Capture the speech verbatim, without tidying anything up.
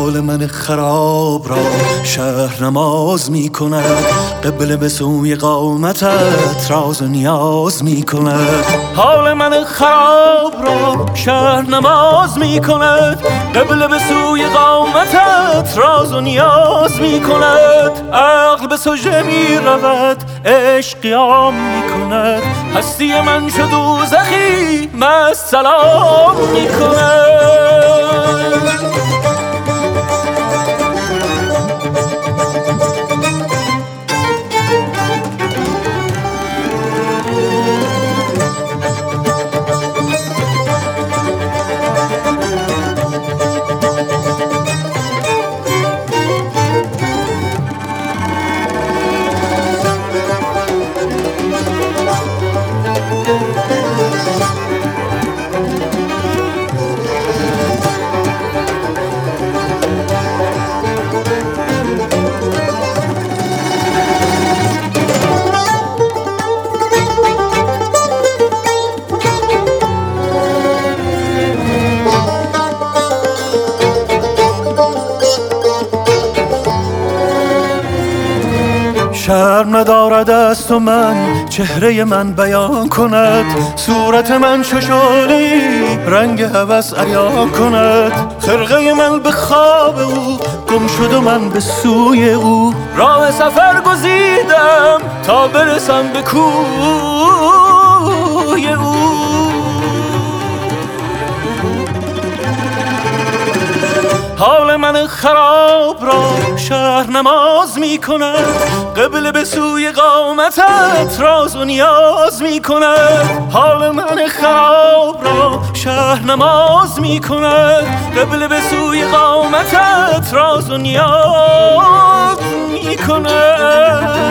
حال من خراب را شهر نماز می کند، قبله به سوی قامتت راز و نیاز می کند. حال من خراب را شهر نماز می کند، قبله به سوی قامتت راز و نیاز می کند. عقل به سجده می رود، عشق قیام می کند، هستی من شد دوزخی مست سلام می کند. شرم ندارد از تو من چهره من بیان کند، صورت من چو شعله‌ای رنگ هوس عیان کند. خرقه من به خواب او گم شد و من به سوی او، راه سفر گزیدم تا برسم به کوی او. حال من خراب را شهر نماز می کند، قبله به سوی قامتت راز و نیاز می کند. حال من خراب را شهر نماز می کند، قبله به سوی قامتت راز و نیاز می کند.